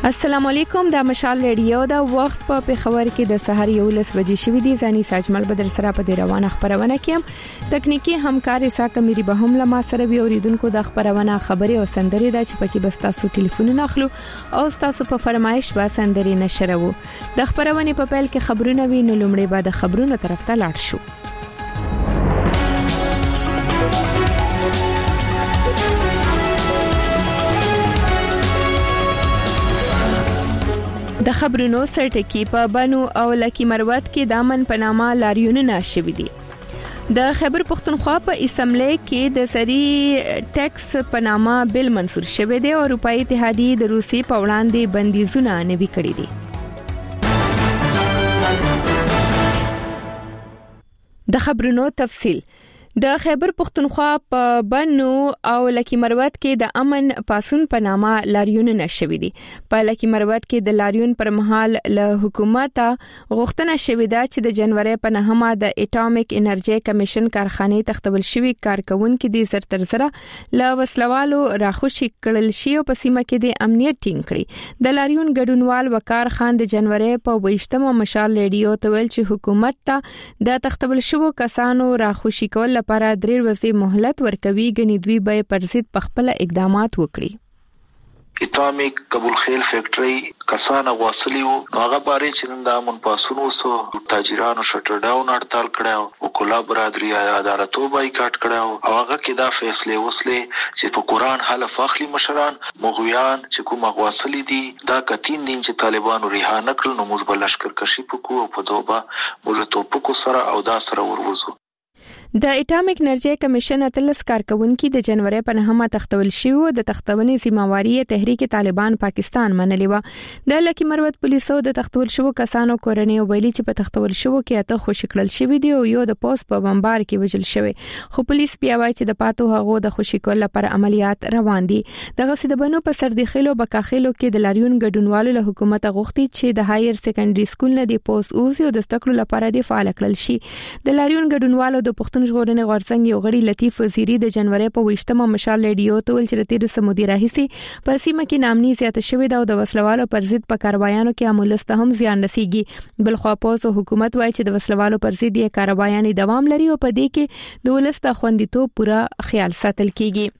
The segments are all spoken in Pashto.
السلام علیکم د مشال ریډیو دا وخت په پیښور کې د سحر 11 بجې شوې دي ځاني ساجمل بدر سره په روانه خبرونه کې تکنیکی همکاري ساکه مری به هم لمه سره وی اوریدونکو د خبرونه خبري او سندري د چپکی بستاسو ټلیفون اخلو او تاسو په فرمایش با سندري نشرو د خبرونه په پیل کې خبرونه وی نو لومړی بعد خبرونه طرف ته لاړ شو. د خبرونو سرټکی په بنو او لکی مروت کې دامن پنامه لاریونونه شوې دي. د خیبر پختونخوا په اسمبلی کې د سری ټیکس پنامه بل منسور شوی دی او اروپאי اتحادیه د روسي په وړاندې بندیزونه نوي کړی دي. د خبرونو تفصیل د خیبر پختونخوا په بنو او لکی مروت کې د امن پاسون په نامه لاریونونه شوې دي. په لکی مروت کې د لاریون پر مهال له حکومت غوښتنه شوې ده چې د جنوري په 9مه د اټامیک انرژي کمیشن کارخانه تختول شوی کارکونکو دي زر تر زره له وسلوالو راخوشي کړل شي او په سیمه کې د امنیت ټینګ کړي. د لاریون ګډونوال وقار خان د جنوري په 28مه مشال ریډیو ته ویل چې حکومت ته د تختول شوو کسانو راخوشي کول لپاره درې ورځې مهلت ورکوي غني دوی به پر ضد خپل اقدامات وکړي. اټامیک قبول خیل فیکټری کسانه واصلیو هغه باره چې د امن پاسونو سو تاجرانو شټر ډاون هړتال کړو او کولا برادری عدالتو بایکاټ کړو او هغه کې دا فیصله وسلې چې په قران حلف اخلي مشران مغویان چې کوم واصلی دي دا کتین دین چې طالبانو ریها نکړل نو موږ بل لشکر کشي پکو په دوبه موږ توپکو سره او دا سره وروزو. د اټامیک انرژي کمیشن اتلس کارکونکو د جنوري په 9مه تختول شوی د تختونې ذمہواری تحریک طالبان پاکستان منلې و. د لکی مروت پولیسو د تختول شوی کسانو کورنۍ ویلي چې په تختول شوی کې اته خوشکړل شوی دی او یو د پوس په بمبار کې وجل شوی خو پولیس بیا وایي چې د پاتو هغه د خوشکړل لپاره عملیات روان دي. دغه سیدبنو په سردخیلو بکاخیلو کې د لاریون ګډونوالو له حکومت غوښتي چې د هایر سیکنډري سکول نه د پوس اوسو د استقلال لپاره د فعال کړل شي. د لاریون ګډونوالو د پښتون ژغورنې غورڅنګ یو غړي لطیف وزیری د جنوري په 28مه مشال ریډیو ته ول چې تیر سمودي راهسي په سیمه کې نامني زیاته شوې ده او د وسلوالو پر ضد په کاروایانو کې عملسته هم زیان رسیږي. بل خو په حکومت وایي چې د وسلوالو پر ضد یې کاروایانې دوام لري او په دې کې د ولست خوندیتوب پورا خیال ساتل کیږي.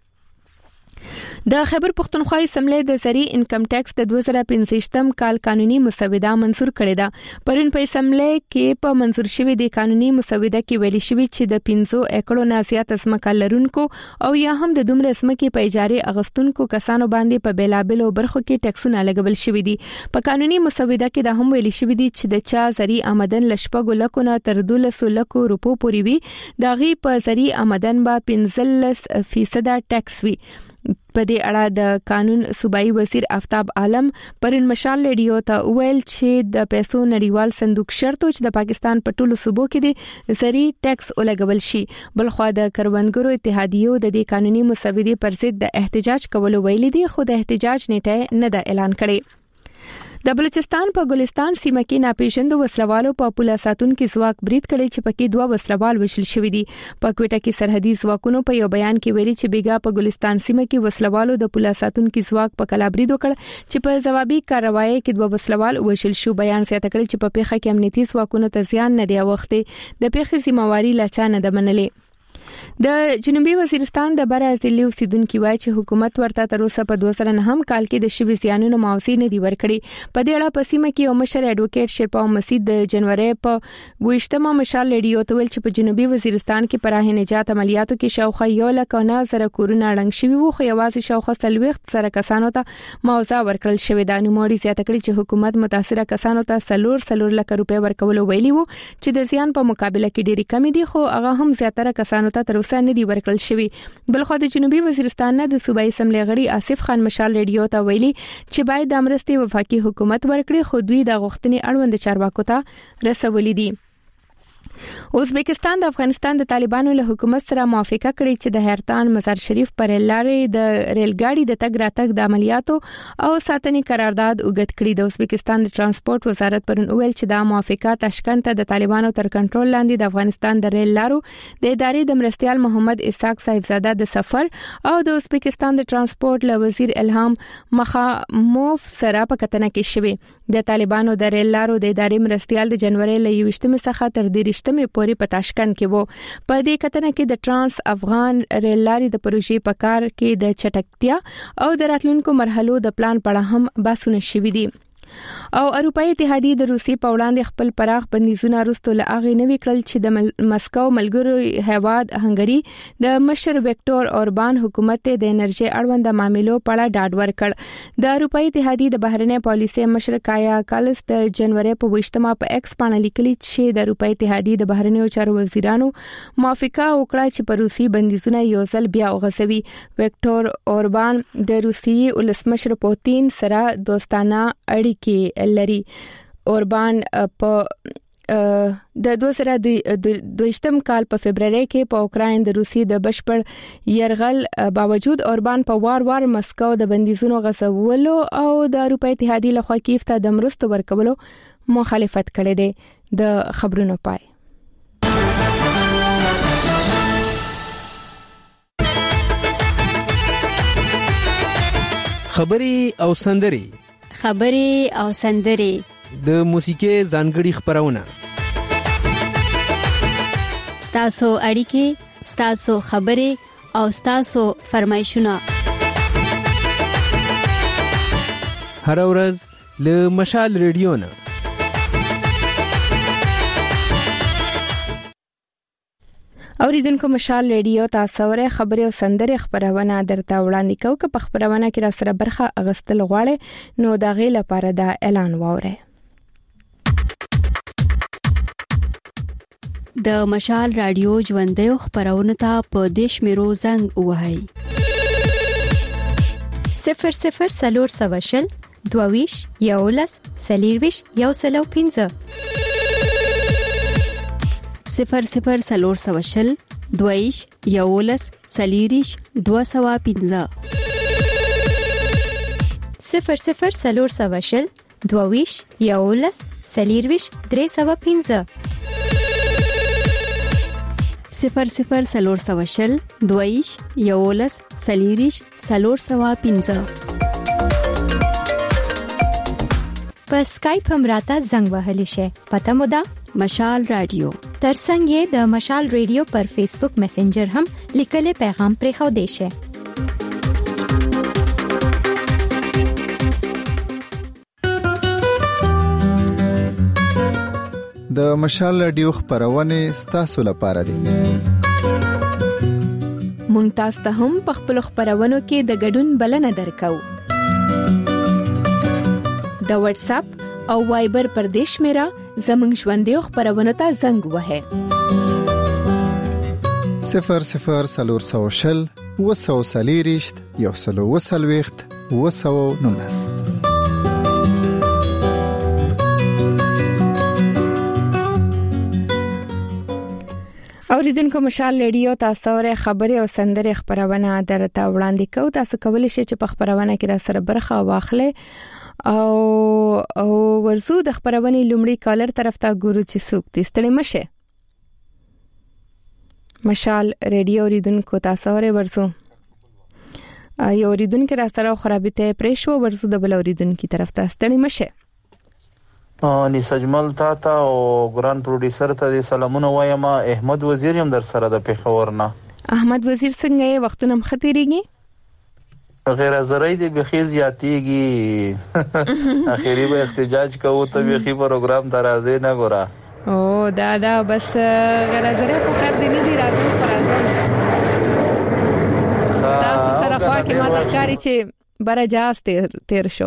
د خیبر پختونخوا اسمبلی د سری انکم ټیکس د 2015م کال قانوني مسوده منسور کړې ده. پرون په اسمبلی کې په منسور شوی د قانوني مسوده کې ویلي شوی چې د 500 ایکړو نه زیات ځمکه لرونکو او یا هم د دومره ځمکې په اجاره اغستونکو کسانو باندې په بیلابلو برخو کې ټیکسونه لګول شوی دي. په قانوني مسوده کې د هم ویلي شوی دي چې د چا زری آمدن لشپګو لکونه تر 12 لک روپو پورې وي د غي په زری آمدن با 15% ټیکس وي. په دې اړه د قانون صوبایي وزیر آفتاب عالم پرون مشال ریډیو ته ویل چې د پیسو نړیوال صندوق شرط چې د پاکستان په ټولو صوبو کې د سری ټیکس ولګول شي. بل خو د کروندګرو اتحادیو د دې قانوني مسودې پر ضد د احتجاج کولو ویلي دي خو د احتجاج نیټه نه ده اعلان کړې. د بلوچستان په ګلستان سیمه کې ناپېژاندو وسلوالو په پوله ساتونکو ځواک برید کړی چې پکې 2 وسلوال وشل شوی دي. په کوټه کې سرحدي ځواکونو په یو بیان کې ویلي چې بیګا په ګلستان سیمه کې وسلوالو د پوله ساتونکو ځواک په کلا برید وکړ چې په جوابي کاروایی کې 2 وسلوال وشل شو. بیان زیاته کړی چې په پیښه کې امنیتي ځواکونو ته زیان نه دی اوخته د پیښې ذمہواری لا چا نه ده منلې. د جنوبي وزیرستان د برازیلي اوسیدونکو وایي چې حکومت ورته تر اوسه په 2009 کال کې د شوي زیانونو معاوضه نه دی ورکړي. په دې اړه په سیمه کې یو مشر اډوکیټ شرپاو مسید د جنوري په 28مه مشال ریډیو ته ویل چې په جنوبي وزیرستان کې پراه نجات عملیاتو کې شاوخوا 1,900 کورونه اړنګ شوي وو خو یوازې شاوخوا 30 سره کسانو ته معاوضه ورکړل شوې ده. نو موري زیاته کړي چې حکومت متاثره کسانو ته 4 لک روپۍ ورکول ویلي وو چې د زیان په مقابله کې ډېری کمی دي خو هغه هم زیاتره کسانو ته تر اوسه نه دی ورکړل شوی. بل خو د جنوبي وزیرستان نه د صوبایي اسمبلی غړي آصف خان مشال ریډیو ته ویلي چې باید د امرستي وفاقي حکومت ورکړي خو دوی د غوښتنې اړوند چارواکو ته رسولې دي. ازبکستان د افغانستان د طالبانو له حکومت سره موافقه کړې چې د هرتان مزار شریف پر لارې د ریلګاډي د تګ راتګ د عملیاتو او ساتنې قرارداد وګت کړی. د ازبکستان د ترانسپورت وزارت پرون ویل چې دا موافقه تاشکند ته د طالبانو تر کنټرول لاندې د افغانستان د ریل لارو د ادارې د مرستيال محمد اسحاق صاحبزاده د سفر او د ازبکستان د ترانسپورت له وزیر الهام مخاموف سره په کتنه کې شوی. د طالبانو د ریل لارو د ادارې مرستيال د جنوري له 20 څخه تر 30 پورې په تاشکند کې وو. په دې کتنه کې د ترانس افغان ریل لارې د پروژې په کار کې د چټکتیا او د راتلونکو مرحلو د پلان په اړه هم بحثونه شوي دي. او اروپאי اتحادیه د روسي په وړاندې خپل پراخ بندیزونه وروسته له اغه نوي کړل چې د مسکو ملګرو هیواد هنګری د مشر وکټور اوربان حکومت د انرژي اړوند معاملو په اړه ډاډ ورکړ. د اروپאי اتحادیه د بهرنی پالیسي مشر کایا کالس د جنوري په 28 په ایکس باندې لیکلي چې د اروپאי اتحادیه د بهرنی چارو وزیرانو موافقه وکړه چې په روسي بندیزونه یو ځل بیا وغځوي. وکټور اوربان د روسي ولسمشر پوتین سره دوستانه اړیکې لري. اوربان په د 2022 کال په فبرवरी کې په اوکراین د روسي د بشپړ يرغل باوجود اوربان په وار مسکو د بندیزونو غځولو او د اروپאי اتحادیه لخوا کیف ته د مرستو ورکولو مخالفت کړې ده. د خبرونو پای. خبري او سندري د موسیقي ځانګړي خبرونه ستاسو اړیکې, ستاسو خبرې او ستاسو فرمایشونه هر ورځ له مشال ریډیو نه. اوریدونکو مشال ریډیو تاسو ورې خبري او سندري خبرونه درته وړاندې کوو. که په خبرونه کې را سره برخه اغستل غواړي نو دا غي لپاره دا اعلان ووره. د مشال رادیو ژوندۍ خبرونه ته په دیش میرو زنګ وهاي 00 سواشل 22 یولس سلیرویش یوسلو 15 00 سواشل 22 یولس سلیریش 215 00 سواشل 22 یولس سلیرویش 315 00 سواشل 22 یولس سلیریش 415 په سکایپ هم راته زنګ وهلی شي. پته مو ده مشال رادیو. ترڅنګ د مشال ریډیو پر فیسبوک میسنجر هم لیکلي پیغام پرې خو دی شي. د مشال رادیو خبرونه ستاسو لپاره دي. مونږ تاسو ته هم په خپل خبرونو کې د ګډون بلنه درکو. د واتس اپ او وایبر پر دیش میرا زمنګ ژوندې خبرونه ته زنګ وهه 00 وسو سلیریشت یوسلو وسلويخت وسو نونس. اوریدونکو مشال ریډیو تاسو ورې خبري او سندري خبرونه درته وړاندې کوو. تاسو کولی شئ چې په خبرونه کې را سره برخه واخلئ او ورزو د خبرونه لومړی کالر طرف ته ګورو چې څوک دې ستړي مشه. مشال ریډیو اوریدونکو تاسو ورې ورزو یو اوریدونکو را سره خرابته پرېښو ورزو د بل اوریدونکو طرف ته ستړي مشه. ني سجمل تا او ګران پروډوسر ته سلامونه وایم. احمد وزیر هم در سره د پیښور نه. احمد وزیر څنګه وختونه مختيريږي؟ غیر زرای دی بخیز یاتیږي اخیری به احتجاج کوو ته بخی پروګرام درازه نه ګورا. او دا بس غیر زرای خو خیر دی نه دی راځم فرازم تاسو سره خوا کې ما تخکاری چې بره جاز تیر شو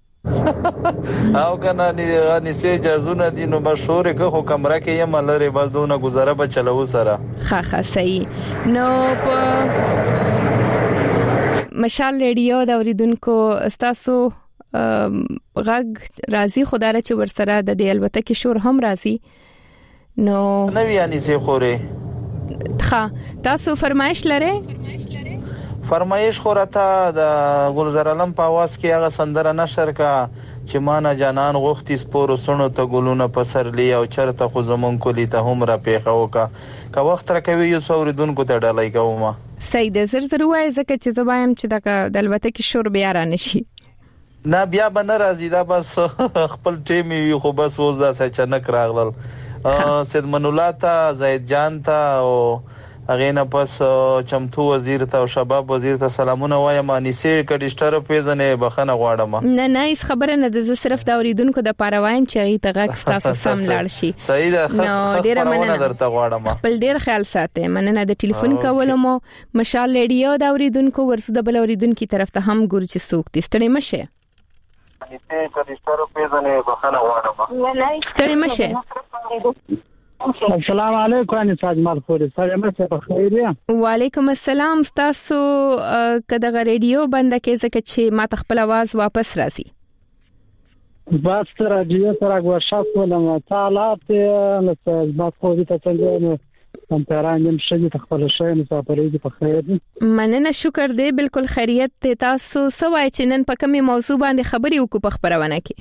او کنه ني سي اجازه دي نو مشهور که خو کمره کې یم لری بس دونه گزاره به چلو سره خا صحیح نو په مشال ریډیو دا اوریدونکو استاسو غږ راځي خدای چې ورسره د دې البته کې شور هم راځي نو نوی انیسه خوري تاسو فرمایش لرئ؟ فرمایش خورته د ګلزار عالم په आवाज کې هغه سندره نشر کا چې مانا جانان غوختي سپورو سونو ته ګلونه پسرلی او چرته خو زمون کولی ته هم را پیښه وکا که وخت را کوي یو څوریدونکو ته ډالای کومه سید زر وای زکه چې زبایم چې د البته کې شور بیا را نشي نه بیا به ناراضي دا بس خپل ټیم وي خو بس اوس دا چنک راغلل سید منولا ته زید جان ته او اغه نه پس چمتو وزیر ته او شباب وزیر ته سلامونه وایم انیسه کډیشټر پیژنې بخنه غواړم نه هیڅ خبره نه ده صرف دا اوریدونکو د پاره وایم چې ته غږ تاسو سم لاړ شي صحیح ده نو ډیره مننه درته غواړم خپل ډیر خیال ساتئ مننه د ټلیفون کولو مو مشال ریډیو د اوریدونکو ورسره د بل اوریدونکو طرف ته هم ګور چې سوق دي ستړي مشه انیسه کډیشټر پیژنې بخنه غواړم ستړي مشه السلام علیکم ان ساجمال خوري سلام په خیر یم وعلیکم السلام تاسو کده ریډیو بند کې زکه چې ما تخپل आवाज واپس راځي بس راډیو سره ورشاف ولم تعالی ته ما خوري ته څنګه هم پرانیم شې تخپل شې مسافرې په خیر مننه شکر دی بالکل خیریت ته تاسو سوای چې نن په کومه موضوع باندې خبري وکړو په خبرونه کې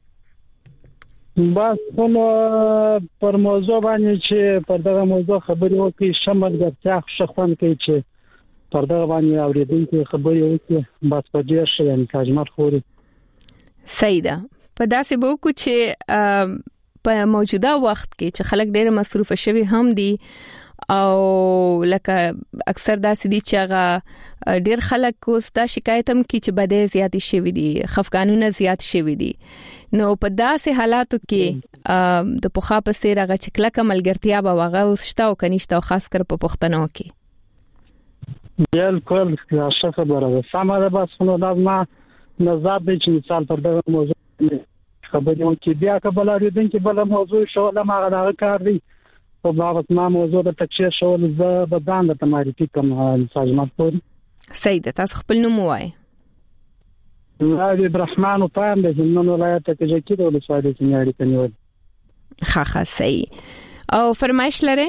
بس پر موضوع باندې چې پر دغه موضوع خبرې وکړي شمل ګرځا شخوان کوي چې پر دغه باندې اوریدونکو خبرې وکړي بس په دې شي ان کاجمت خوري سیده په داسې بوکو چې په موجوده وخت کې چې خلک ډېر مصروف شوي هم دي او لکه اکثر داسې دي چې هغه ډېر خلک اوس دا شکایت هم کوي چې بده زیات شوي دي خفقانونه زیات شوي دي نو په داسې حالاتو کې د پوخا په سیر هغه چې کلک ملګرتیا به واغه اوس شته او کنيشته خاص کر په پښتنو کې بالکل ښه خبره ده سمه ده بس نو لازم نظر دي چې مثال پر دغه موضوع خبرې وکړي بیا قبل اړیدونکو بل موضوع شو لمغه دا کار دی په باب ما موضوع د تکشیر شو زه به ځان د معرفي کوم ساجمت پور سید تاسو خپل نوم وایي نادي برحمان وطان د جنون ولایت کې چې د ولسوالۍ سیمې کنيول ښه صحیح او فرمایش لرئ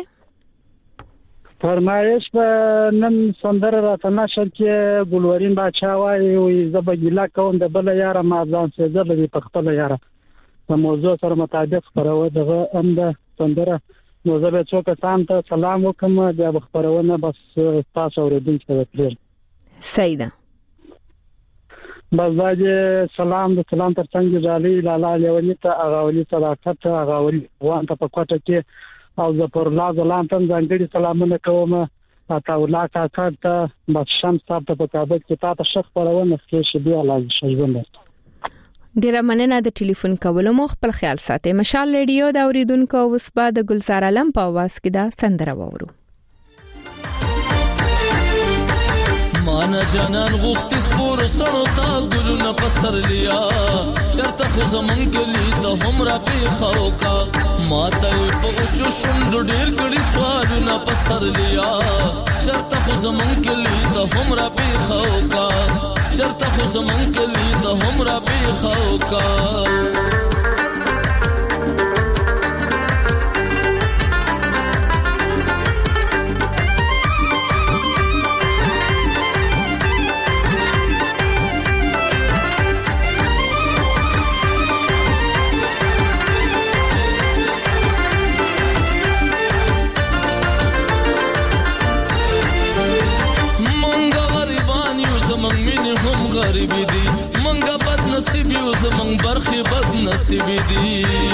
فرمایش په نن سندره راته نشر کې ګلورین باچا وایي وي زبګیلا کوم د بل یاره ما ځان سيزر لري په خپل یاره په موضوع سره مطابق خبرو دغه هم د سندره نو زه به څوک ته سلام وکم د خبرونه بس تاسو اوریدونکو ته پرې سیده بازاجه سلام د سلام تر څنګه جالي لاله لیونی ته اغاولي صداقت اغاولي وان ته په کوټه کې او د پر لاز لانتن ځانګړي سلامونه کوم تاسو لا کاکا ته بس شمس صاحب ته په کابل کې تاسو شخص پرونه کې شي دی الله شجبند ډیره مننه د ټلیفون کولو مو خپل خیال ساتئ مشال ریډیو د اوریدونکو اوس بعد د ګلزار عالم په आवाज کې دا سندره وورو مانا جانان غوختي سپور سړو تا ګلونه پسرلیا شرط خو زمون کلی ته هم را پیښو کا ماته په اوچو شوند ډیر کړي سوالونه پسرلیا شرط خو زمون کلی ته هم را پیښو کا شرط خو زمون کلی ته هم را پیښو کا غریبی دی منګه بد نصیب یو زمون برخي بد نصیب دی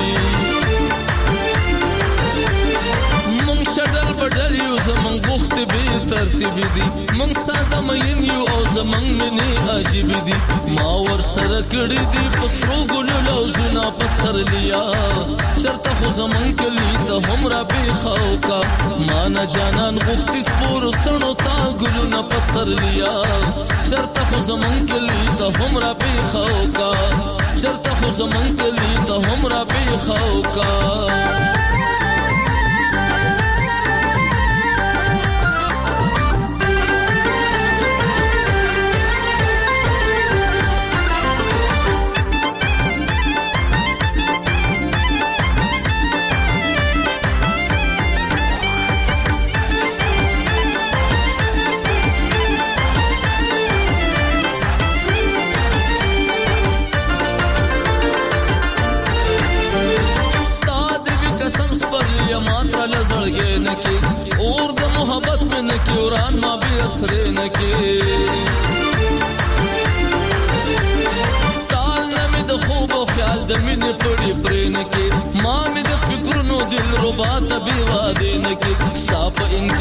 مونږ شډل بدل یو زمون وخت به ترتیب دی مونږ ساده مین یو او زمون منی عجیب دی ما ور سره کړی دی پسرو ګلو لوزنا پسر لیا شرط خو زمون کلی ته هم را پیښو کا مان جانان غوښتي سپور سنو تا ګلو نه پسر لیا شرط خو زمون کلی ته هم را پیښو کا شرط خو زمون کلی ته هم را پیښو کا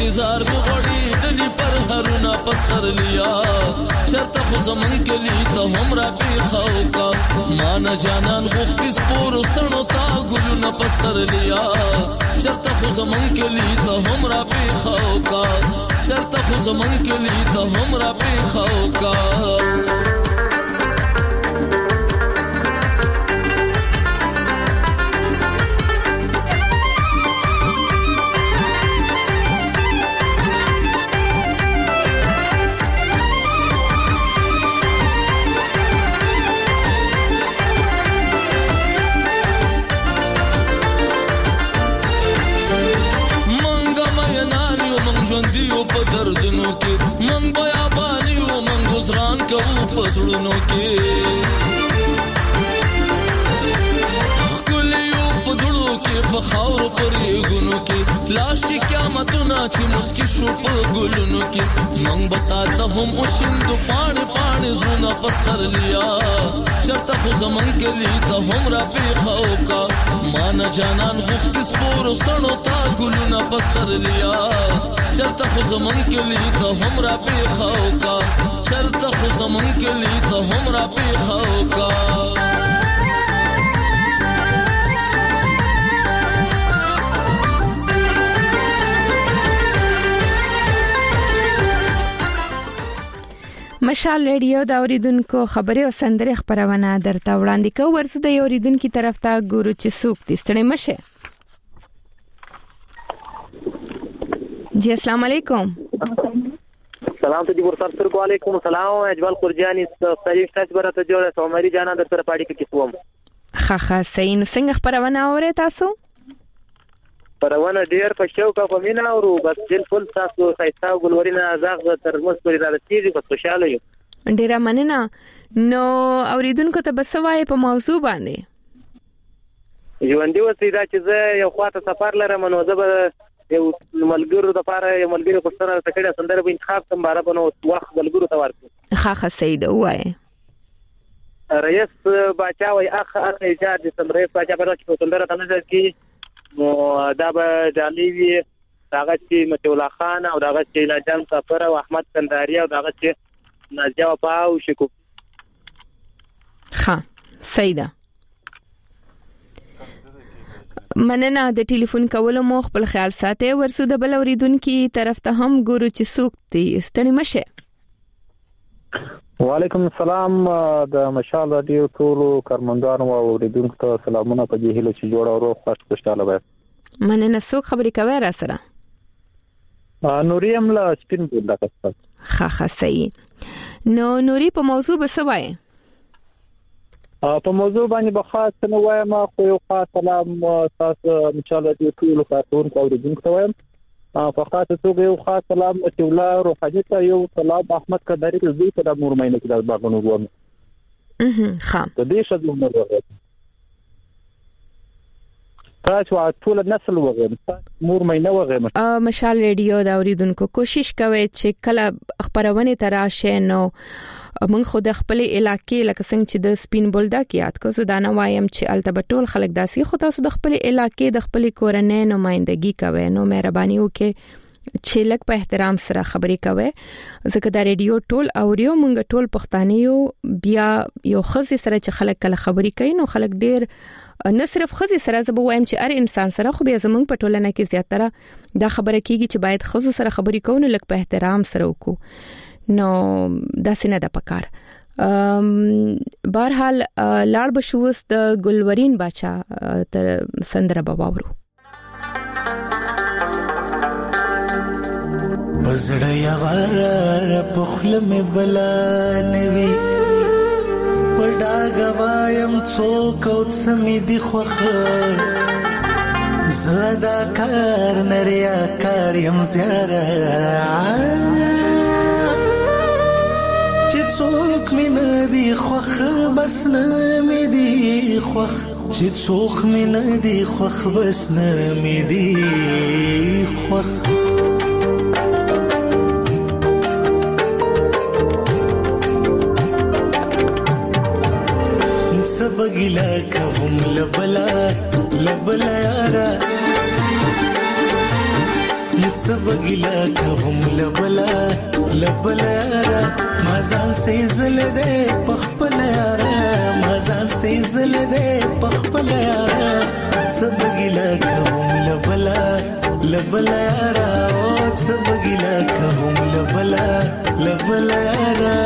زار بغړی دلی پر هرونه پسر لیا چرته خو زمون کلی ته هم را پیخاو کا مان جانان غوختی سپور سنو تا ګلونه پسر لیا چرته خو زمون کلی ته هم را پیخاو کا چرته خو زمون کلی ته هم را پیخاو کا ژوندیو په دردونو کې من بیابانیو من گزاران کوو په زړونو کې ښکلیو په دړو کې په خاورو پرېږونو کې لاشي قیامتونه چې مسکي شو په ګلونو کې من به تا ته هم وشیندو پاڼې پاڼې زړونه په سر لیا چرته خو زمون کلي ته هم را پیښو کا ما نه جانان غوښتي سپورو سړو تا ګلونه په سر لیا چرته خو زمون کلی ته هم را پیښو کا چرته خو زمون کلی ته هم را پیښو کا مشال ریډیو دا اوریدونکو خبري او سندري خبرونه درته وړاندې کوي ورسره د اوریدونکو طرف ته ګورو چې څوک دې ستړي مشه جی السلام علیکم سلام ته دي ورسره سره علیکم السلام اجمل قرجانی تعریف تاسو برته جوړه سومری جانا در سره پاړی کې کوم خاخه سین څنګه خبرونه اوري تاسو پرونه ډیر په شوق او مینا اورو بس بالکل تاسو سایتا ګلورینا ازاغ ترموز پرې راځي په خوشاله یو ډیر مننه نو اوریدونکو ته بس وای په موضوع باندې ژوندۍ وسې دا چې زه یو خواته سفر لرم نو زه به یو ملګرو د پاره یو ملګری پښتنه تکړه سندره به انتخاب کوم بارا بنو وخت ملګرو ته ورکړم خاخه سید وای رئیس باچا وای اخ ایجاد سمره باچا په راځي په سندره تنه کې نو دا به جالي وي داغه چې متي الله خان او داغه چې لاجان سفر او احمد کنداري او داغه چې نازیا پاو شکو ها سیده مننه د ټلیفون کولو مو خپل خیال ساتي ورسو د بل اوریدونکو طرف ته هم ګورو چې څوک دي ستړي مشه وعلیکم السلام د مشال رادیو ټول کارمندانو او اوریدونکو ته سلامونه په دې هیله چې جوړ او روغ خوشاله وي مننه څوک خبرې کوي را سره نوریم لا سپین بوله کړه خاخه صحیح نو نوري په موضوع بسوي په موضوع باندې بخاص نه وایم خو یو خاص سلام تاسو مشال رادیو ټول کارکونکو او اوریدونکو ته وایم په خاطر توګه یو خاص سلام متولا روحاني ته یو سلام احمد کنداري ته دوی په نور مینه کې د باغونو ووم ها د دې شته نور ورته تاسو ټول نسل وغه مور مینه وغه مشال ریډیو دا اوریدونکو کوشش کوي چې کله خبرونه تراشه نو موږ خو د خپل علاقې لکه څنګه چې د سپین بولدا کې یاد کو زه دا نه وایم چې التبټول خلک داسي خو تاسو د خپل علاقې د خپل کورنۍ نمائندګي کوي نو مهرباني وکړئ چې لک په احترام سره خبرې کوي ځکه دا ریډیو ټول اوریو موږ ټول پښتانه یو بیا یو خزي سره چې خلک کله خبرې کوي نو خلک ډیر نه صرف خزي سره زه وایم چې هر انسان سره خو بیا زمونږ په ټولنه کې زیاتره دا خبره کیږي چې باید خزو سره خبرې کوو نو لک په احترام سره وکړو نو دا سینه د پکار بهرحال لاړ بشوس د ګلورین باچا تر سندره بواورو بزړه یوار په خله مې بلانوي پډا غوایم څوک او سمې دی خوخه زدا کار نریا کار يم زیاره چې څوک مې نه دی خوخه بس نه مې دی خوخ چې څوک مې نه دی خوخ بس نه مې دی خوخ سبګلا کوم لبلا یارا سبګلا کوم لبلا لبلا را مازان سي زل دې پخپل را مازان سي زل دې پخپل را سبګلا کوم لبلا لبلا را او سبګلا کوم لبلا لبلا را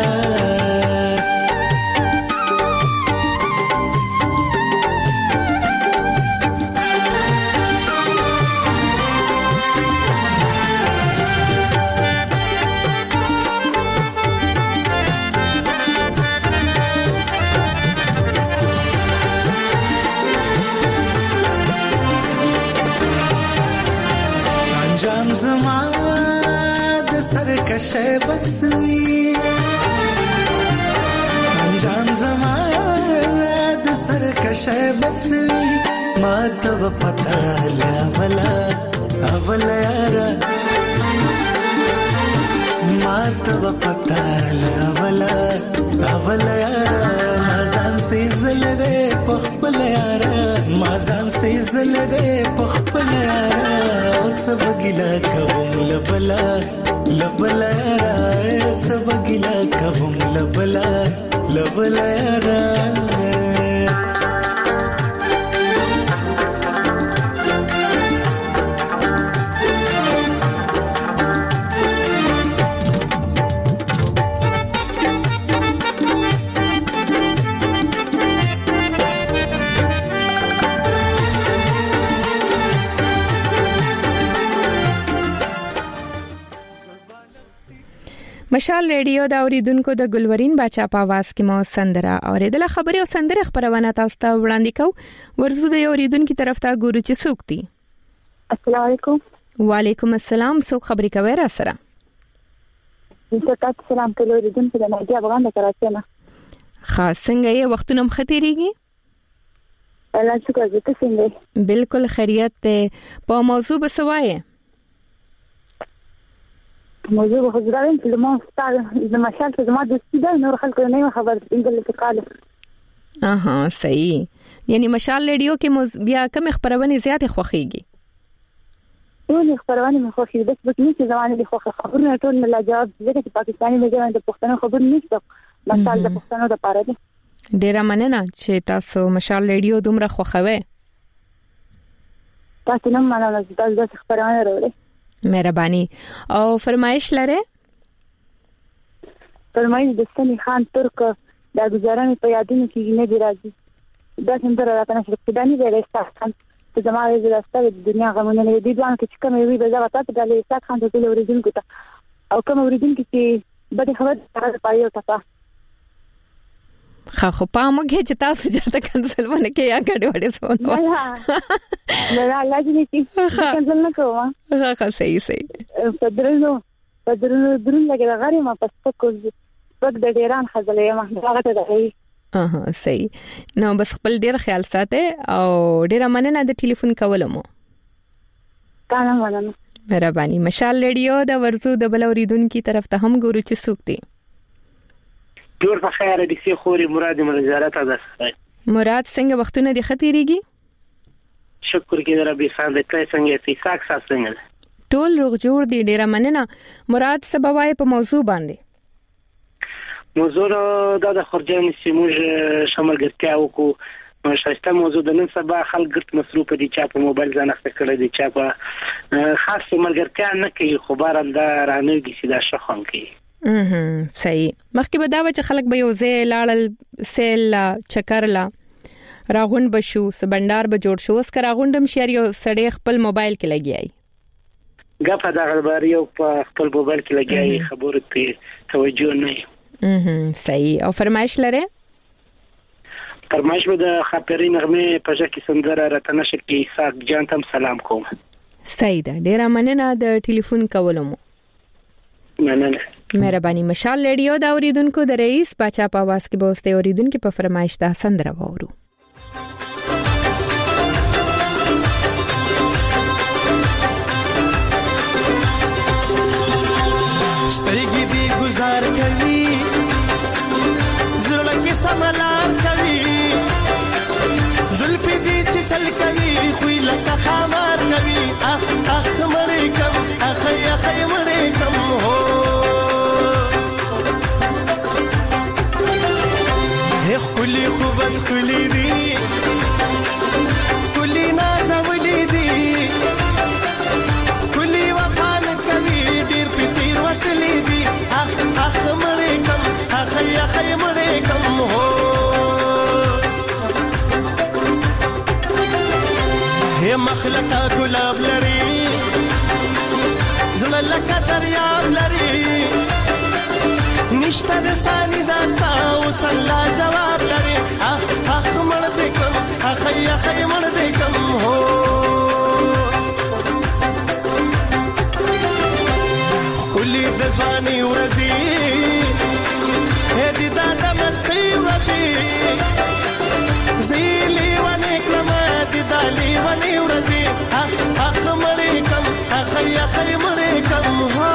زما د سرکشه بدسوي انجام زما د سرکشه بدسوي ما ته پتا لا بلا اولا یارا ما ته پتا لا بلا اولا یارا مازان سي زل دې پخپل یارا مازان سي زل دې پخپل یارا سبګلا کوم لبلا لبلا را سبګلا کوم لبلا لبلا را مشال ریډیو دا اوریدونکو د ګلورین باچا په आवाज کې مو سندره اوریدله خبري او سندره خبرونه تاسو ته وړاندې کو ورزو د اوریدونکو طرف ته ګورو چې څوک دي. السلام علیکم. وعلیکم السلام. څوک خبري کوي را سره؟ زه تاسو سلام کوم اوریدونکو د نادي افغان د کراچۍ نه. خاص څنګه یې وختونه مختيريږي؟ الله شکر دې څنګه؟ بالکل خیریت ته. په موضوع بسوایه موضوع خبرين في المستقبل اذا ما شالت زما د سیده نور خلکو نه خبر انګل څه قاله. صحیح. یعنی مشال ریډیو کې بیا کوم خبرونه زیات خوخيږي؟ ټول خبرونه مې خوخي بس نشي زمانه دي خوخه خبرونه ټول نه جواب ځکه چې پاکستاني میډیا د پښتنو خبر نشته مثال د پښتنو د پاره دي. ډیره مننه چې تاسو مشال ریډیو دومره خوخوي. تاسو نن مانه د خبرونه وروړي. مهرباني. او فرمایش لره؟ فرمایش د سنی خان ترک د گزارنې په یادونه کې نه دی راځي. دا څنګه راته نشي کېدانی د استاد ته زموږ د استاد د دنیا غمونه نه دي ځان چې کوم وی به زه تاسو د استاد خان ته اوریدونکو ته او کوم اوریدونکو چې به خبر راځي پایو تاسو خو پامږه چې تاسو چرته کنسل ونه کې یا کډ وړې سونه نه لازم دي کنسل نه کوم. صحیح پدرنو لګي غاری ما پس کو وګ د ډیران خزلې ما هغه ته دی. صحیح. نو بس خپل ډیر خیال ساته او ډیر مننه د ټلیفون کولمو. تاسو مننه. مهرباني. مشال ریډیو د ورزو د بل اوریدونکو طرف ته هم ګورو چې څوک دي. جوړ په خیره دي سي خوري مراد منظرات ده. مراد څنګه وختونه دي خطرېږي؟ شکر کې ربي خان دې ته څنګه سي ساک څنګه ټول روغ جوړ دي. ډیره مننه. مراد سبوای په موضوع باندې. موضوع دا د خرجان سیموج شمالګرتیا وکړو. شایسته موضوع د نن سبا خلک ګرت مصروف دي چې په موبایل ځان اخته کړی دي چې په خاص ملګرتیا نه کوي خو بارنده رانه دي چې دا شخون کوي. صحیح. مخکې به دا و چې خلک به یو ځای لاړل سیل چکر لا راغون بشو سبندار به جوړ شو. اوس کراغوندم شهر یو سړی خپل موبایل کې لګیای غفا دا غبر یو په خپل موبایل کې لګیای خبرو ته توجه نه. صحیح. او فرمایش لره؟ فرمایش به د خاطرې نغمه په ځکه سندره راته نشه کې ساک جان تم سلام کوم. صحیح ده. ډیره مننه د ټلیفون کولمو. مننه. مهرباني. مشال ریډیو دا اوریدونکو د رئیس باچا په आवाज کې بوسته اوریدونکو په فرمایش دا سندره وورو. سترګې دې گزار کوي زړه کې سملار کوي زلفې دې چې چل کوي خوې لکه خمار کوي اخ مړې کوي اخ لکه دریاب لري نشته د سالي داستا اوس الله جواب لري اخ مړ دې کم اخ مړ دې کم هو کلی د ځواني ورځي هدي دا د مستی ورځي زیلی ونی کلم دي دالي ونی ورځي اخ مړې کم اخ مړې کم هو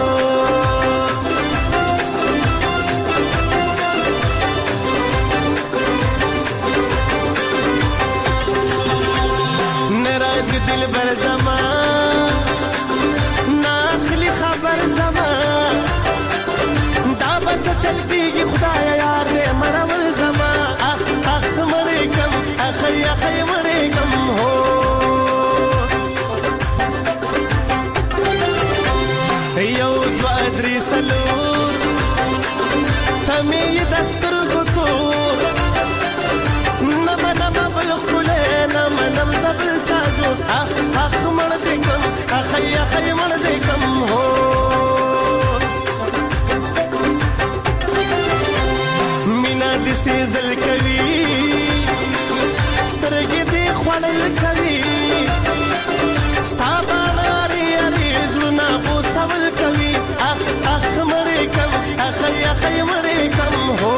ناراض دل بر زمان ناخلی خبر زمان دا بس چل کیږي خدایا یار دې مرول زمان اخ مړې کم اخ مړې کم هو یو دوا درې سلور تمې دستر ګتور نم بل خله نم دبل چاجو اخ مړ دې کم اخ مړ دې کم هو مینا دې سېزل کوي سترګې دې خوړل کوي ستا باندې اړې زونه خو سوال کوي اخ مړې کم اخ مړې کم هو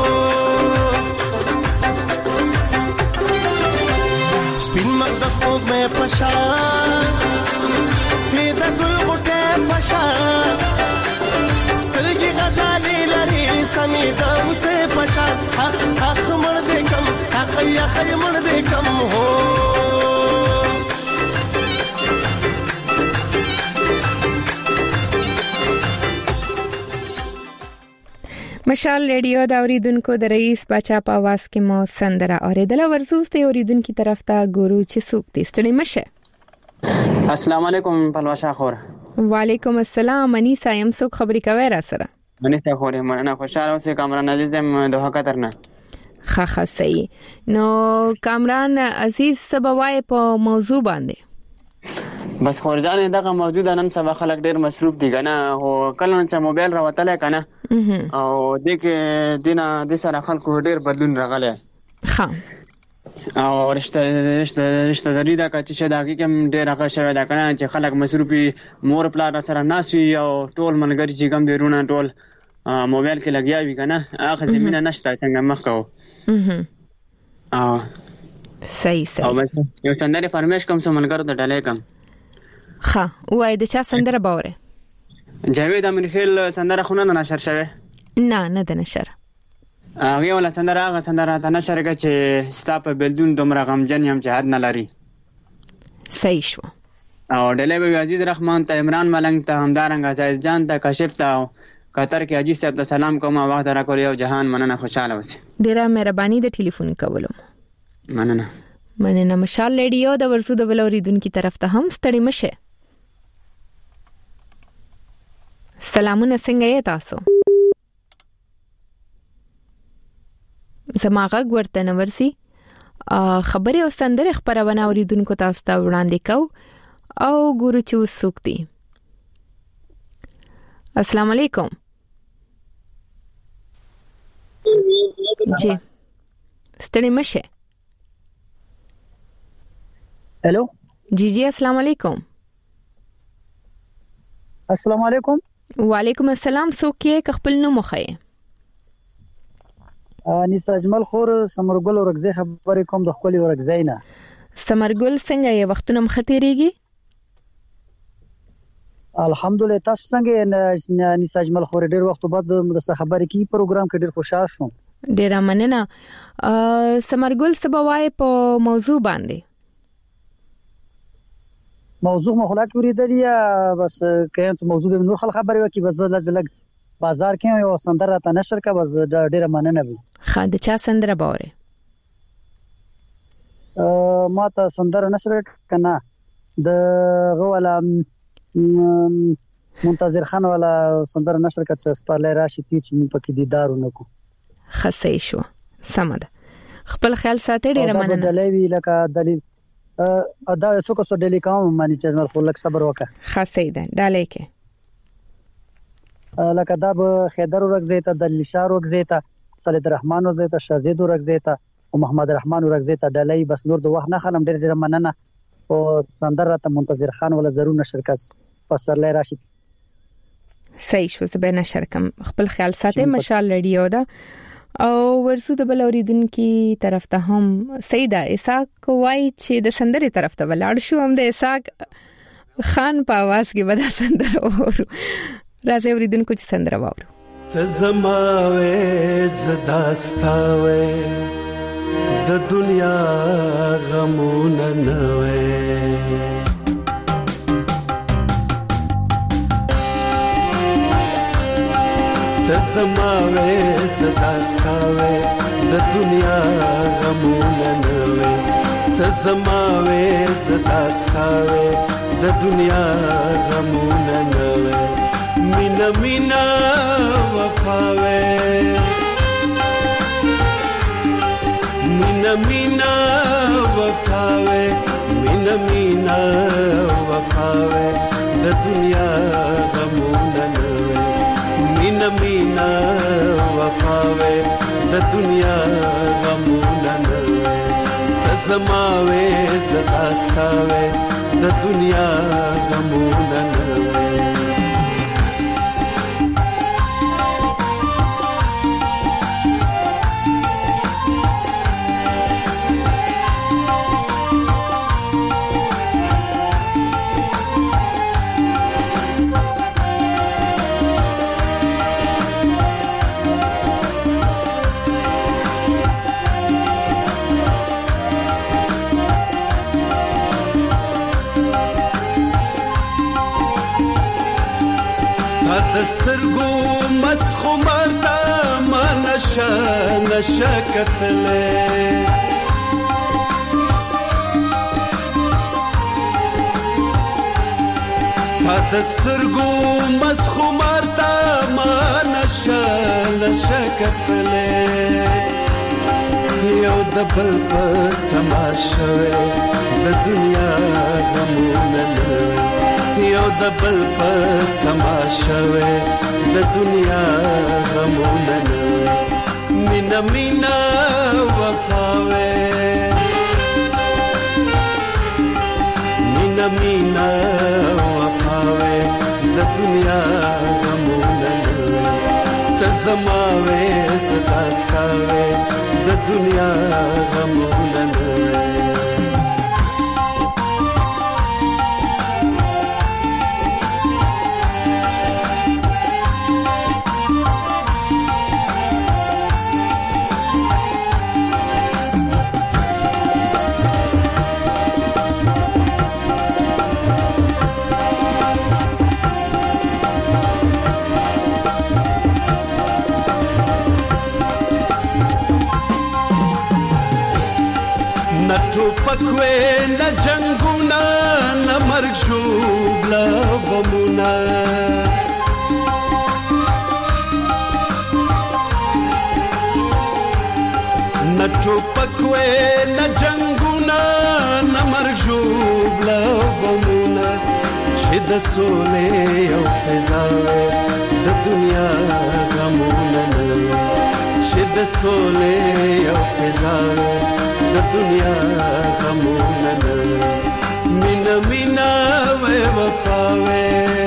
سپین مقدس کو میں پشا پیدا گل غټه پشا سترګي غزالي لري سمي دم سے پشا اخ مړ دې کم اخ مړ دې کم هو مشال ریډیو دا اوریدونکو د رئیس باچا په आवाज کې مو سندره اوریدله ورزوسته اوریدونکو طرف ته ګورو چې څوک دې ستړي مشه. السلام علیکم پلواشا خور. وعلیکم السلام انیسا یم څوک خبرې کوي را سره؟ انیسا خور مننه خوشاله اوسې کامران عزیز هم دوه کترنه. خا صحیح. نو کامران عزیز سبوای په موضوع باندې بس خورجان دغه موجود نن سبا خلک ډیر مصروف دي کنه او کله چې موبایل راوتل کنه او دغه دینه د سره خلکو ډیر بدلون راغلی ها او رشتہ داری دا کچې دغه کوم ډیر هغه شوی دا کنه چې خلک مصروفي مور پلار سره ناسي او ټول منګری چې کوم بیرونه ټول موبایل کې لګیا وي کنه هغه زمينه نشته څنګه مخ کو صحیح او یو څنګه فرمیش کوم سمنګر ته ډالې کم ها وای د چا سندره باوره جاوید امرخیل سندره خونه نه نشر شوه نه د نشر هغه ولا سندره ته نشر کې چې ستاپ بلدون دومره غمجن یم چې حد نه لري صحیح شو او ډلې به عزیز رحمان ته عمران ملنګ ته همدارنګ زید جان ته کاشف ته قطر کې حاجی صاحب ته سلام کوم وخت را کوي او جهان مننه خوشاله اوسئ ډیره مهرباني د ټلیفون کولو مننه مشال ریډیو د ورسو د بلوریدونکو طرف ته هم ستړي مشه. سلامونه څنګه یې تاسو؟ زما غږ ورته نورسي خبرې او سندره خبرونه اوریدونکو تاسو ته وړاندې کو او ګورو چې وسوک دي. السلام علیکم. جی ستړي مشه. हेलो जी अस्सलाम वालेकुम. अस्सलाम वालेकुम. वालेकुम अस्सलाम. سوکې خپل نوم مخه انیس اجمل خور سمرګل ورغزي خبرې کوم د خپل ورغزینا. سمرګل څنګه یې وختونه مختيريږي؟ الحمدلله تاسو څنګه انیس اجمل خور ډیر وخت بعد د خبرې کی پروګرام کې ډیر خوشاله شوم. ډیر مننه. سمرګل سبوای په موضوع باندې موضوع مخلات ورېدلی بس کله چې موضوع به نور خبرې وکي بس لږ بازار کې یو سندره ته نشر کا بس ډیره مننه وي. خاله چا سندره باوره ما ته سندره نشر کنه د غواله منتظر خان ولا سندره نشر کا چې سپارلې راشي چې موږ پکې دیدار ونکو. خسې شو سمده خپل خیال ساتي ډیره مننه. دلیل لکه دلیل ادا څوک څو ډیلی کوم مانی چې خپل صبر وکړه. خسې ده ډالې کې لکه دا به خیدر ورغزی ته د لشار ورغزی ته صالح الرحمن ورغزی ته شازید ورغزی ته او محمد رحمان ورغزی ته ډلې بس نور د وخت نه خلم ډېر مننه او سندره ته منتظر خان ولا ضرور نشر کس پسرلی راشي. صحیح شو زه به نشر کوم. خپل خیال ساتئ. مشال رادیو دا او ورسو د بل اوریدونکو طرف ته هم سیدا اسحاق وای چې د سندري طرف ته ولاړ شو. هم د اسحاق خان په आवाज کې به د سندره وورو. راځي اوریدونکو چې سندره وورو. ته زماوي زداستاوي د دنیا غمونه نوي تزماوي زداستاوي د دنیا غمونه نوي تزماوي زداستاوي د دنیا غمونه نوي مینا مینا وفاوي مینا مینا وفاوي مینا مینا وفاوي د دنیا غمونه نوي مینا مینا وفاوي د دنیا غمونه نوي تزماوي زداستاوي د دنیا غمونه نوي دسترګو مسخو مردا ما نشه کتلې دسترګو مسخو مردا ما نشه کتلې یو د بل په تماشوي د دنیا غمونه یو د بل په تماشوي د دنیا غمونه مینا مینا وفاوي مینا مینا وفاوي د دنیا غمونه تزماوي زداستاوي د دنیا غمونه پکوي نه جنگونه نه مرګ شوبلا بمونه نه پکوي نه جنگونه نه مرګ شوبلا بمونه چې د سولې او فضاوي د دنیا غمونه چې د سولې او فضاوي د دنیا غمونه مینا مینا وفاوي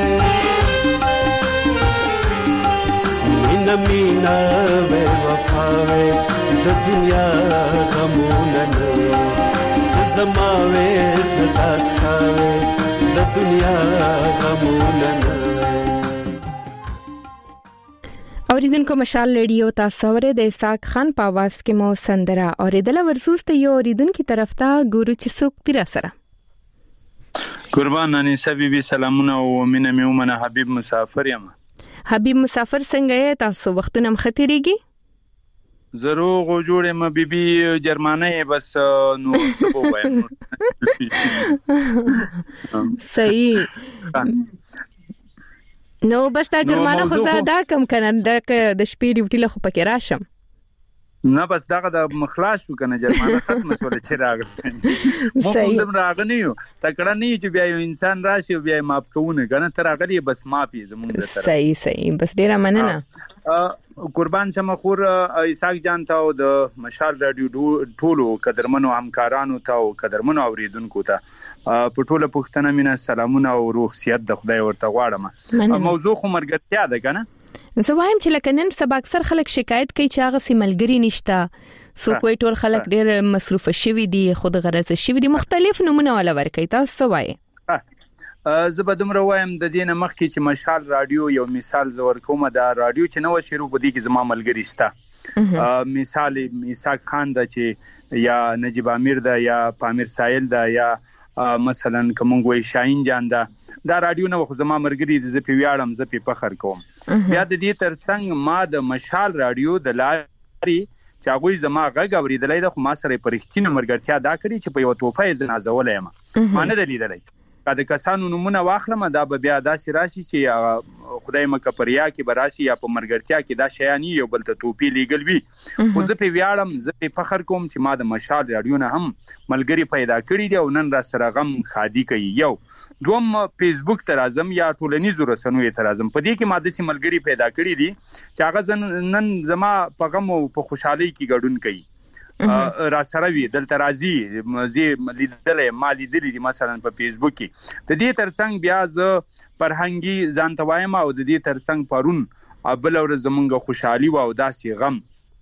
مینا مینا وفاوي د دنیا غمونه زماوي زداستاوي د دنیا غمونه. اوریدونکو مشال رادیو تاسو ورته د اسحاق خان په आवाज کې مو سندره اوریدل ورسوسته یو اوریدونکو طرف ته ګورو چې څوک تیر سره. قربان انیسه بیبي سلامونه او مینه مې ومنه. حبیب مسافر یم. حبیب مسافر څنګه یې تاسو وختونه مختریږي؟ زروغ جوړې م بیبي جرمانه بس نو څه وایم. صحیح. نو بس تا جرمانه خو زه ادا کم کنه د شپې ډیوټي له خو پکې راشم. نه بس دغه د مخلاص شو کنه جرمانه ختم شول چې راغلی مو کوم راغلی یو تکړه نه چې بیا یو انسان راشي بیا معاف کوونه کنه تر راغلی بس معافي زمونږ د طرف صحیح بس ډیره مننه قربان شمه خور اسحاق جان ته او د مشال رادیو ټولو قدرمنو همکارانو ته او قدرمنو اوریدونکو ته په ټوله پښتنه مینه سلامونه او روغ صحت د خدای ورته غواړم موضوع خو مرګتیا ده کنه زه وایم چې لکه نن سبا اکثر خلک شکایت کوي چې هغه سیملګری نشته سو کوئی ټول خلک ډیر مصروف شوي دي خود غرض شوي دي مختلف نمونه ولا ورکي تاسو وایي زه به دومره وایم د دې نه مخکې چې مشال رادیو یو مثال زور کوم دا رادیو چې نو شروع بدی کې زما ملګری ستا مثال میثاق خان دا چې یا نجیب امیر دا یا پامیر سایل دا یا مثلا کومګوي شاهین جان دا رادیو نو خو زما مرګري د زپی ویاړم زپی فخر کوم بیا د دې ترڅنګ ما د مشال رادیو د لاري چې هغه زما غږ اوریدلای د خو ما سره پرختینه مرګرتیا دا کړی چې په یو توفه زنازولې ما مانه دلیدلای دا کسانو نمونه واخلم دا به بیا داسې راشي چې خدای مکه پریا کې براشي یا په مرګرتیا کې دا شیانی یو بل ته توپی لیګل وی خو زه په ویاړم زه په فخر کوم چې ما د مشال رادیو نه هم ملګری پیدا کړی دی او نن را سره غم خادي کوي یو دوم فیسبوک ته راځم یا ټولنیزو رسنیو ته راځم په دې کې ما د سیم ملګری پیدا کړی دي چې هغه نن زما په غم او په خوشحالي کې ګډون کوي را سره وی دلته راځي زی لیدلې ما لیدلې دي مثلا په فیسبوک کې د دې ترڅنګ بیا ز فرهنګي ځان توایم او د دې ترڅنګ پرون بل ور زمونږ خوشحالي او داسې غم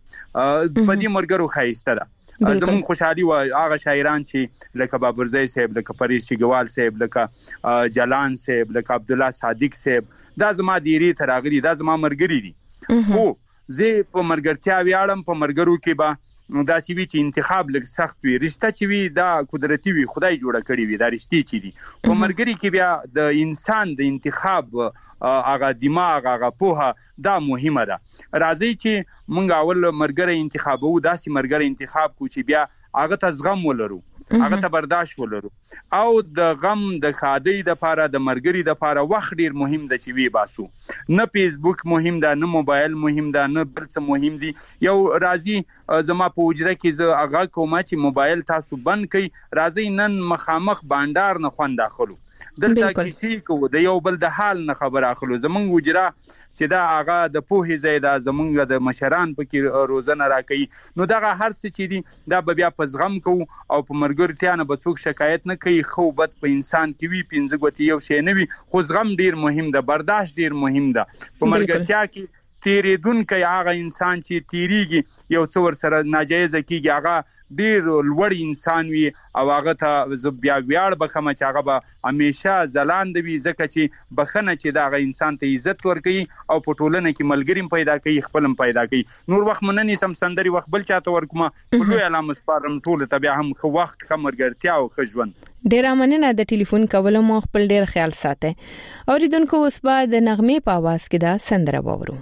په دې مرګرو خایسته ده زمون خوشحالي او هغه شاعران چې لکه بابرزی صاحب لکه پریش شګوال صاحب لکه جلان صاحب لکه عبد الله صادق صاحب دا زما دیری تراغلی دا زما مرګری دي خو زه په مرګرتیا ویاړم په مرګرو کې با دا سی وی چې انتخاب لږ سخت وي رشتہ چې وی دا قدرتي وي خدای جوړه کړی وي دا رښتې چي دي په مرګري کې بیا د انسان د انتخاب هغه دماغ هغه پوهه دا مهمه ده راځي چې مونږ اول مرګري انتخابو داسې مرګري انتخاب کو چې بیا هغه ته زغم ولرو هغه ته برداشت ولرو او د غم د خادي د پاره د مرګري د پاره وخت ډیر مهم ده چې وی باسو نه فیسبوک مهم ده نه موبایل مهم ده نه بل څه مهم دي یو راځي زما په وجره کې زه هغه کوم چې موبایل تاسو بند کړئ راځي نن مخامخ باندار نه خوند داخلو دلته کیسې کو د یو بل د حال نه خبر اخلو زمونږ وجره چې دا هغه د پوهې زیاده زمونږ د مشران پکې روزنه راکې نو دغه هر څه چې دي دا بیا په زغم کو او په مرګرتیا نه به څوک شکایت نه کوي خو بد په انسان کې وی پنځه ګوتې یو شی نه وي خو زغم ډیر مهم ده برداشت ډیر مهم ده په مرګرتیا کې تیریدونکو هغه انسان چې تیریږي یو څور سره ناجایز کیږي هغه ډیر لوړ انسان وي او هغه ته بیا ویاړ بخمه چې هغه به همیشه ځلاند وي ځکه چې بخنه چې دا هغه انسان ته عزت ورکړي او په ټولنه کې ملګریم پیدا کوي خپلم پیدا کوي نور وخت منني سم سندري وخت بل چاته ورکوم په لوی علامه سپارم ټول ته بیا هم خو وخت خمرګرتیا او خجون ډیر مننه د ټلیفون کولو مو خپل ډیر خیال ساته اوریدونکو اوس به د نغمه په आवाज کې دا سندره وورو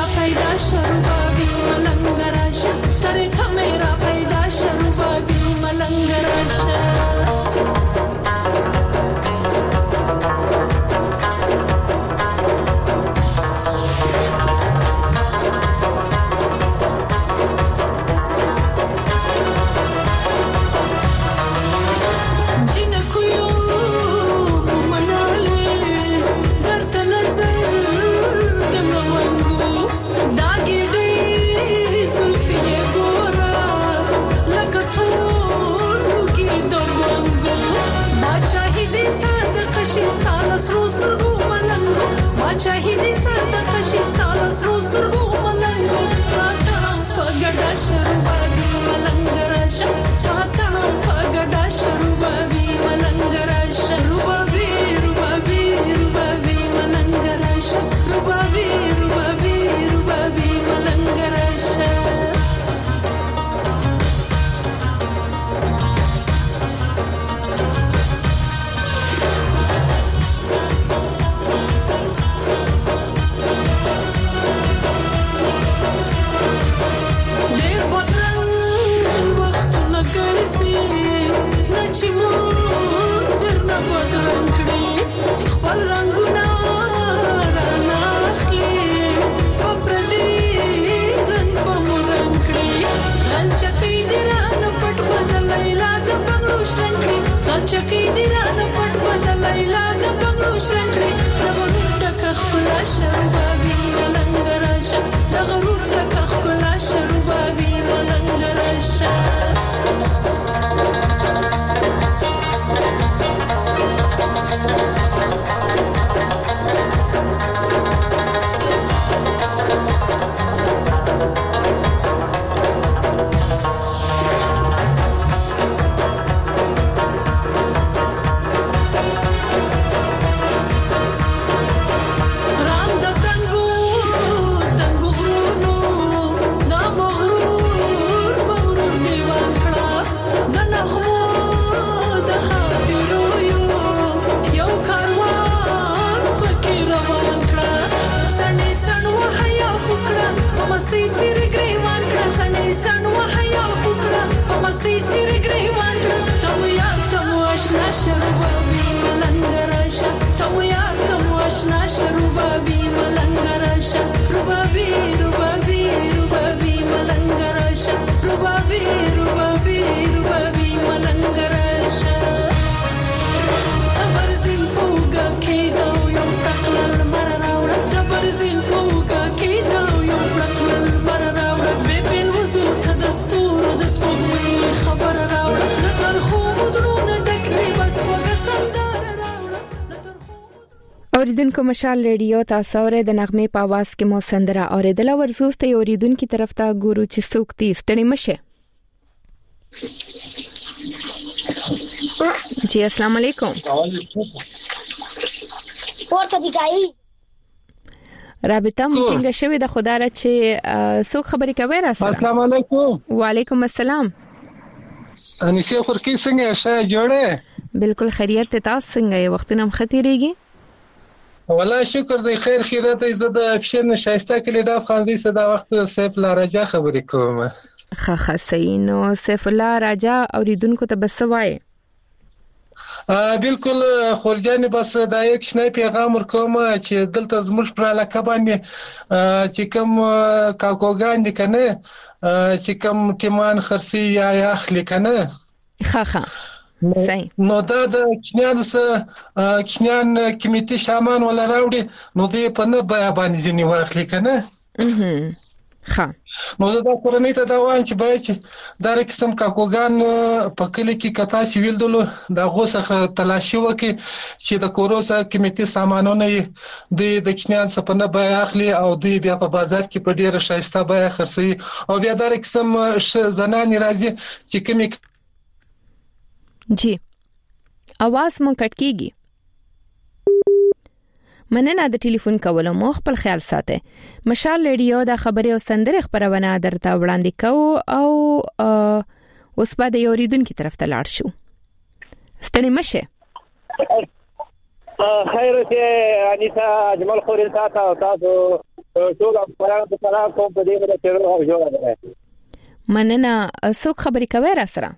Shut up, چکی دی رانه پټ بدل لیلا د بنگلو شنکړي د غرور ټکه خلا شربابي ملنګ راشه د غرور ټکه خلا شربابي ملنګ راشه اوریدونکو مشال ریډیو تاسو اورئ د نغمه په आवाज کې مو سندره اوریدل ورزوسته اوریدونکو طرف ته ګورو چې څوک دي ستړي مشه جی السلام علیکم ورته دی ګای رابطه مونږه شوی د خدای را چې څوک خبرې کوي را سره السلام علیکم وعلیکم السلام انیسه خورکی څنګه شه جوړه بالکل خیریت ته تاسو څنګه یو وختونه مخاطرېږي والله شکر دی خیر خیرات زه د افشن شایسته کلی د افغانستان صدا وخت سیف الله راجا خبرې کوم خه صحیح نو سیف الله راجا اوریدونکو ته بسوای بالکل خورجان بس دا یک شنه پیغام ورکوم چې دلته زموږ پر علاقه باندې چې کوم کاکوګان دي کنه چې کوم ټیمان خرسي یا اخلي کنه خه نو دا د کشنیان کمیټې شامان ولا راوړي نو دې په نه بیا باندې ځنی واخلي کنه ها نو دا کورنۍ ته دا وایي چې باید دا قسم کاکوګان په کلی کې کتا سیویل دلو دا غوسه تلاشي وکي چې د کوروسا کمیټې سامانونه د کشنیان سپنه بیا اخلي او دوی بیا په بازار کې په ډیره شایسته بیا خرڅي او بیا دا قسم زنان راځي چې کمی जी आवाज مو کټ کیږي مننه د ټلیفون کولو مو خپل خیال ساته مشال ریډیو د خبري او سندره خبرونه درته وړاندې کوو او اوس په د اوریدونکو طرف ته لاړ شو ستړي مشه خیر ته انیسا اجمل خوري تاسو ټول خبرونه په سلام کوم په دې باندې چې جوړه ده مننه څوک خبري کوي را سره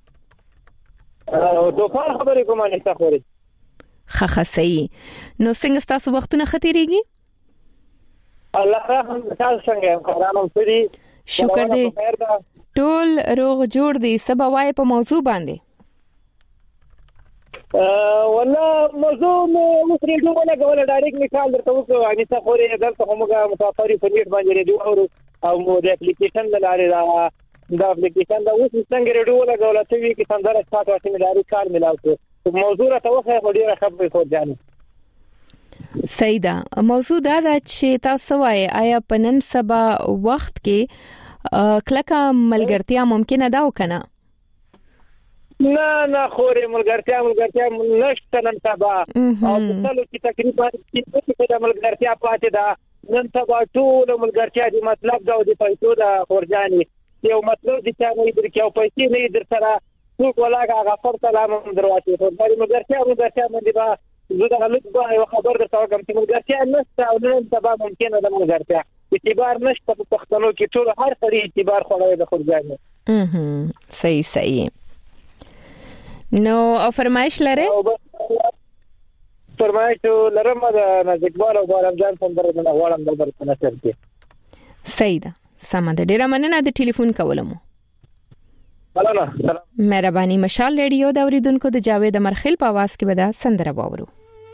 دوکان خبرې کومه نشته خوري خه صحیح نو څنګه تاسو وختونه ختیریږي الله رحم تاسو څنګه قرانم سړي شکر دې ټول روغ جوړ دي سبا وای په موضوع باندې والله موضوع مو ریډیو ولا غوړ ډایرکټ مثال درته وکړو اني تاسو خوري درته همغه مسافرې په نیټ باندې ریډیو او مو د اپلیکیشن لاره دا اپلیکیشن دا اوس څنګه ریډیو ولا غوړ ته وی کې څنګه راځي چې مداري کار ملاو شو موضوع راته وخه ډیره خبرې خو ځاني سیدا موضوع دا چې تاسو وایي آیا پنن سبا وخت کې کلکه ملګرتیا ممکنه ده وکنه نه خوري ملګرتیا نشته نن سبا او ټول کې تقریبا چې ملګرتیا پاتې ده نن سبا ټول ملګرتیا دی مطلب دا د پیسو د خورجاني یو مطلب دي چې نه در کې او پیسې نه در سره څوک ولاګه غفر سلام دروازه خو بری ملګرتیا باندې با زه د غلط به یو خبر درته کوم چې ملګرتیا نشته او نن سبا ممکنه ده ملګرتیا اعتبار نشته په پښتنو کې ټول هر سړي اعتبار خوري د خورجاني صحیح نو او فرمایش لري لرم د نزدیکوالو او رمضان سندره د غواړم د برتنه سره صحیح ده سم ده ډیره مننه د ټلیفون کولم مهرباني. مشال ریډیو د اوریدونکو د جاوید مرخیل په आवाज کې ودا سندره واورو.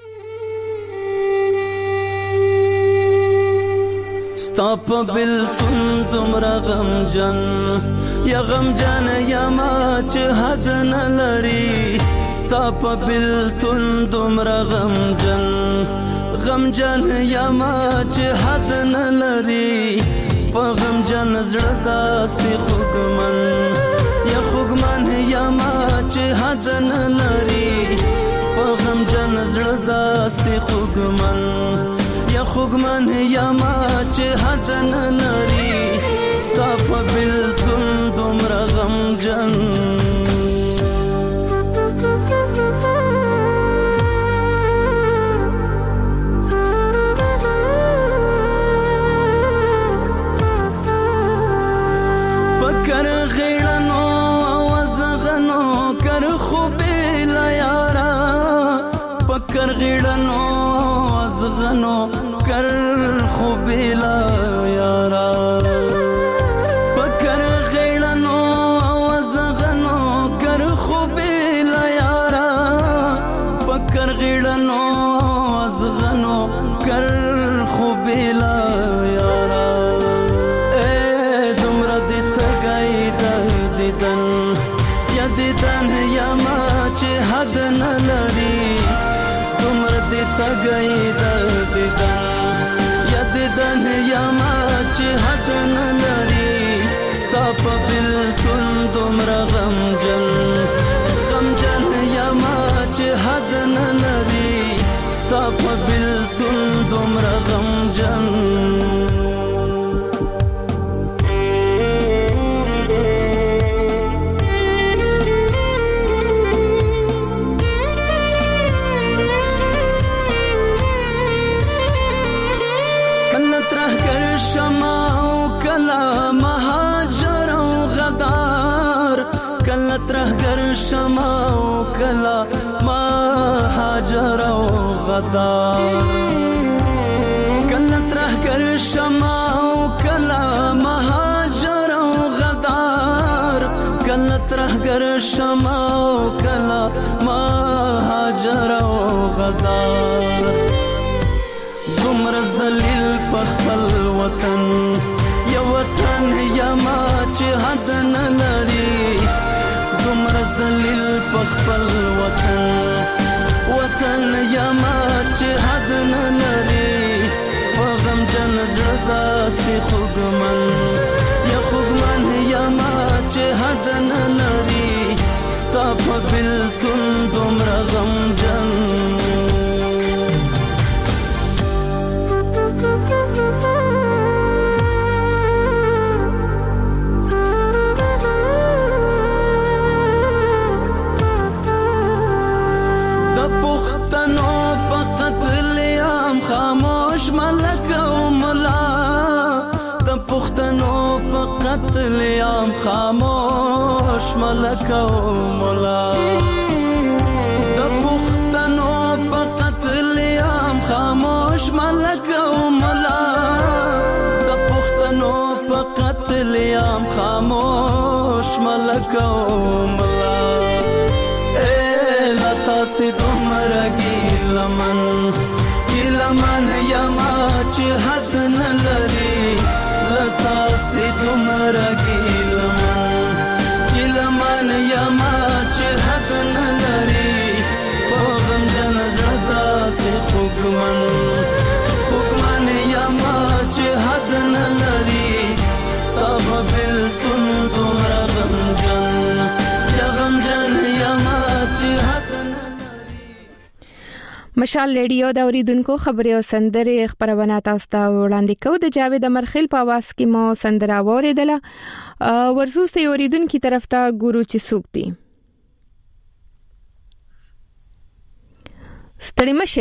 ستاپ بالکل تمرا غمجن یا غمجن یا ما چې حد نه لري ستاپ بالکل تمرا غمجن یا ما چې حد نه لري په غمجن زړه داسې خوږمن یا ما چې حد نه لري په غمجن زړه داسې خوږمن یا ما چې حد نه لري ستا په بلتون دومره غمجن پکر غیړنو وزغنو کر خوبې لا یارا پکر غیړنو وزغنو کر خوبیلا یارا پکر غیړنو وزغنو کر خوبیلا یارا پکر غیړنو وزغنو کر خوبیلا یارا اے دمر دې تګای د دیدن یا ما چې حد نه لري دمر دې تګای د دیدن یا ما چې حد نه لري ستا په بلتون دومره غمجن یا ما چې حد نه لري ستا په بلتون دومره غمجن ترهګر شمع او کلا مهاجر او غدار کله ترهګر شمع او کلا مهاجر او غدار کله ترهګر شمع او کلا مهاجر او غدار دومر ذلیل په خپل وطن یا وطن یا ما چې حد نه لري دومر ذلیل په خپل وطن یا ما چې حد نه لري په غمجن زړه داسې خوږمن یا ما چې حد نه لري ستا په بلتون دومره غمجن قتل عام خاموش ملک او مولا د پښتنو په قتل عام خاموش ملک او مولا د پښتنو په قتل عام خاموش ملک او مولا اے لتا سي دومره ګیلمن یا ما چې حد نه لري لتا سي دومره ګیلمن یا ما چې حد نه لري په غمجن زړه داسې خوږمن یا ما چې حد نه لري ستا په بلتون دومره غمجن یا ما چې حد مشال ریډیو د اوریدونکو خبري او سندره خبرونه تاسو ته وړاندې کوو د جاوید مرخیل په आवाज کې مو سندره اوریدله ورزوسته اوریدونکو طرف ته ګورو چې سوکتي ستړي مشه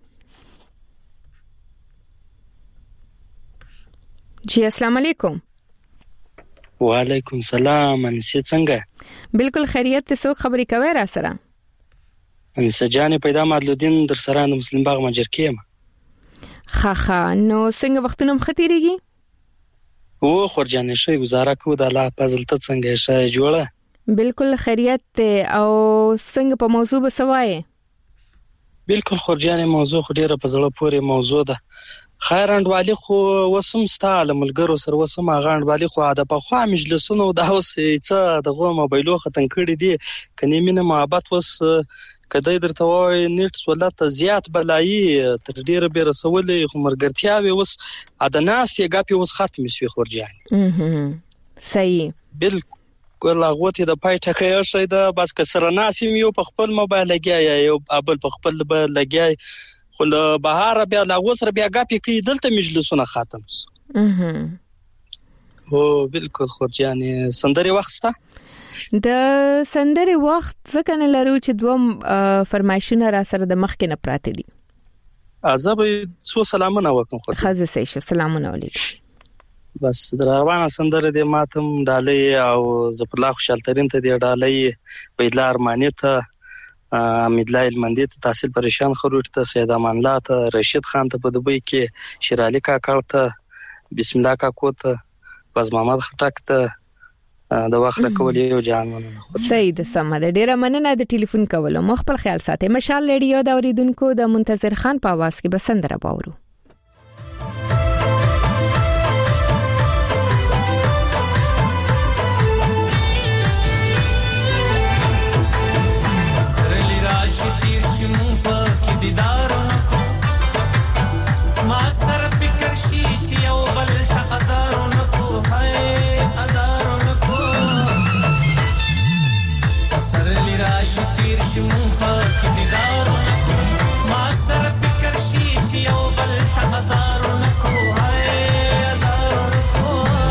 جی السلام علیکم وعلیکم السلام انسه څنګه بالکل خیریت ته څوک خبري کوي را سره انسه جان پیدا مدلودین در سره د مسلم باغ مجر کېم خا نو څنګه وختونه مختيريږي او خورجانې شي گزاره کو د الله فضل ته څنګه شي جوړه بالکل خیریت او څنګه په موضوع بسوای؟ بالکل خورجانې موضوع خو ډیره په زړه پورې موضوع ده. خیر انډوالي خو وسم ستاله ملګرو سره وسم غانډوالي خو د په خوا مجلسونو د اوس څه د غو موبایلو ختم کړی دي کني مینه محبت وس کدی درته وای نیټ سولات زیات بلایي تر ډیره به رسولې خو مرګرتیاوي وس ادناس یې غاپي وس ختم شي خورجان. صحیح بالکل هغه د پای ټکه شي دا بس کسره ناسیم یو په خپل موبایل لګیا یو ابل په خپل لګیا خو له بهار بیا لاغو سره بیا غاپي کوي دلته مجلسونه ختم هو بالکل خورجانې سندري وخت ستا د سندري وخت ځکه نه لرو چې دوم فرمایشونه را سره د مخ کې نه پراته دي. عذاب سو سلامونه وکم خو خزه سي سلامونه علیکم. بس دروانه سندره د ماتم ډالۍ او زپلا خوشالترین ته دی ډالۍ ویلار مانیته امیدلای المندی ته تحصیل پریشان خروج ته سید امان الله ته رشید خان ته په دبي کې شیرالي کاکا ته بسم الله کاکو ته باز محمد خټک ته د واخله کولې یو جانونه. سید سمد ډیره مننه د ټلیفون کولو. مخبل خیال ساتي. مشال ریډیو د اوریدونکو د منتظر خان په आवाज کې بسندره باورو. دیدارونه کو ما سره فکر شي چې یو بل ته ازارونه کو هاي ازارونه کو سره لراشي تیر شي مون په دیدارونه کو ما سره فکر شي چې یو بل ته ازارونه کو هاي ازارونه کو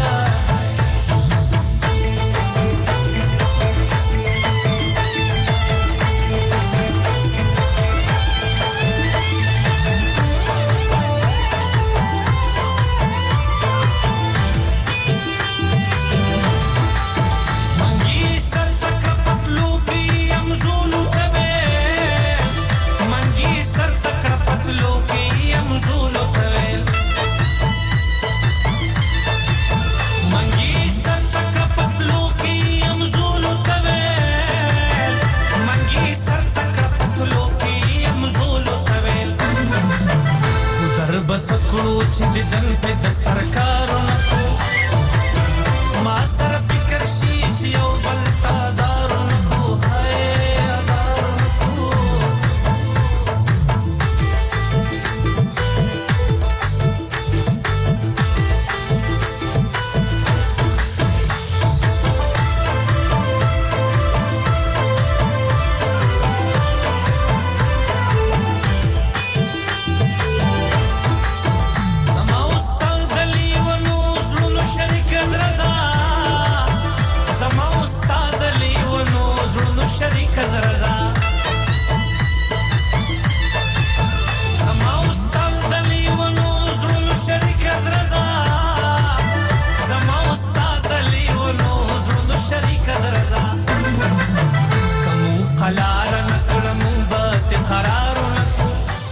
بس کړو چې د جن په د سرکارونو کو ما سره فکر شي چې یو بل تازارونو کو هاي ازارونو کو شریک درزا زما استاد دلی ونو زړونو شریک درزا زما استاد دلی ونو زړونو شریک درزا کوم قلار نکړم به قرار نکو.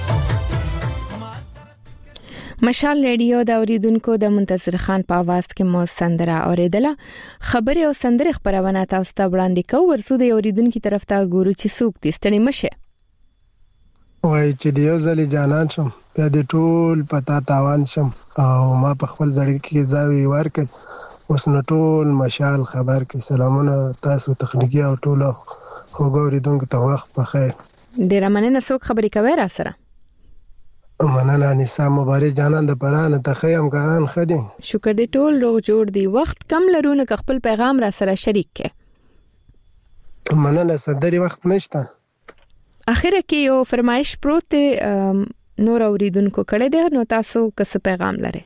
مشال ریډیو د اوریدونکو د منتظر خان په आवाज کې مو سندره اوریدله. خبري او سندره خبرونه تاسو ته وړاندې کوو. ورسو د اوریدونکو طرف ته ګورو چې څوک دې ستنی مشه وای چې دیو ځلې جانان شم بیا د ټول پتا تاوان شم او ما په خپل ځړ کې ځاوي ورکړ اوس نو ټول مشال خبر کې سلامونه تاسو تخنیکی او ټول خو اوریدونکو ته وخت په خیر. ډیر مننه. څوک خبري کوي را سره؟ مننه نساء مبارک جانان د پرانه ته خیم کاران خدي. شکر دې ټول روغ جوړ دی. وخت کم لرونه ک خپل پیغام را سره شریک کړه. مننه صدري وخت نشته. اخر کې یو فرمایش پروت نور اوریدونکو کړه ده نو تاسو کس پیغام لري.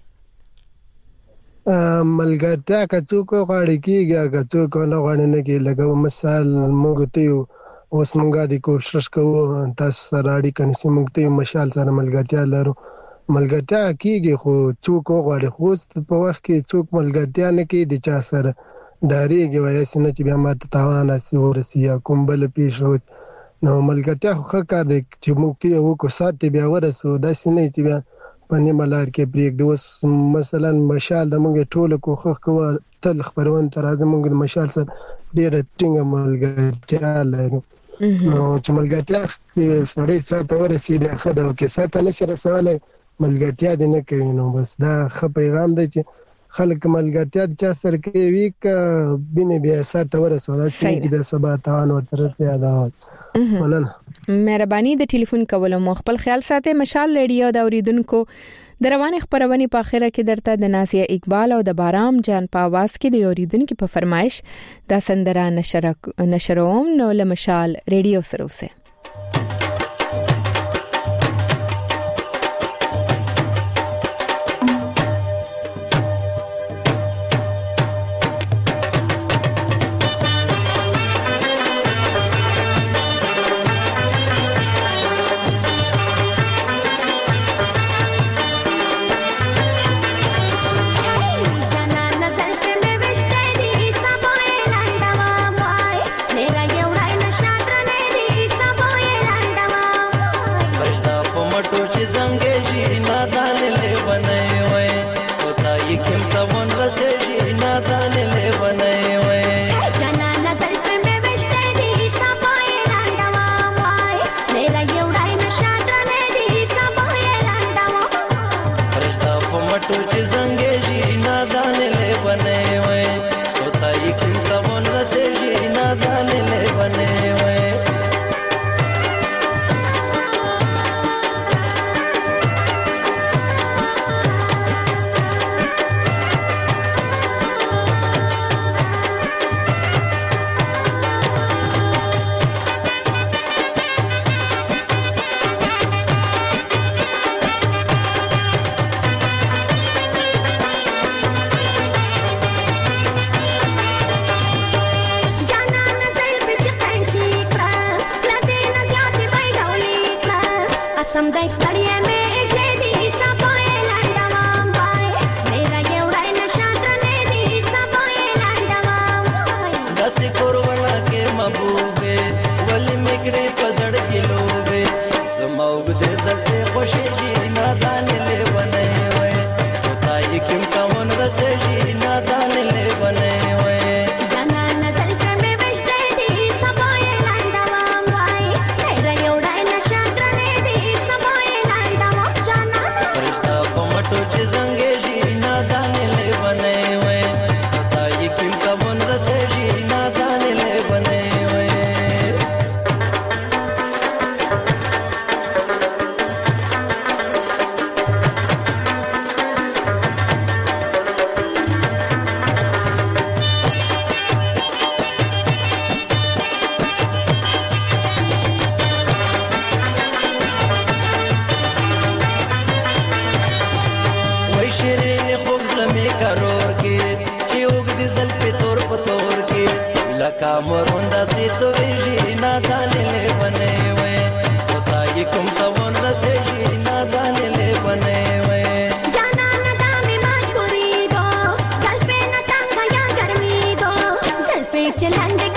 ملګرتیا کڅوکو غاړي کیږي کڅوکو نه غاړي نه کې لګو مثال موږ ته اوس موږ د کوشش کوو تاسو سره اړیکه نشي موږ ته مشال سره ملګرتیا لرو. ملګرتیا کیږي خو څوک غواړي خو په وخت کې څوک ملګرتیا نه کوي د چا سره ډاریږي وایي چې بیا ماته تاوان اسی ورسی یا کوم بل پیښ نو ملګرتیا خو کار دی چې موږ ته وکړو ساتي بیا ورسو دا سینې چې بیا په نیمه لار کې پرېږدي. اوس مثلا مشال د موږ ټوله کوښښ کوو تل خپرونه تر راځي موږ د مشال سره ډېره ټینګه ملګرتیا لرو. نو چې ملګرتیا سړی ساته ورسېږي ښه ده، او که ساته نشي رسولی ملګرتیا دې نه کوي. نو بس دا ښه پیغام دی چې خلک ملګرتیا د چا سره کوي که بینې بیا ساته ورسوه چې د سبا تاوان ورته رسېږي. دا مننه. مهرباني د ټلیفون کولو مو خپل خیال ساتئ. مشال ریډیو د اوریدونکو د روانې خبرونې په اخره کې درته د نازیه اقبال او د بارام جان په आवाज کې د اوریدونکو په فرمایش دا سندره نشروم. نو له مشال ریډیو سره اوسه. चलंग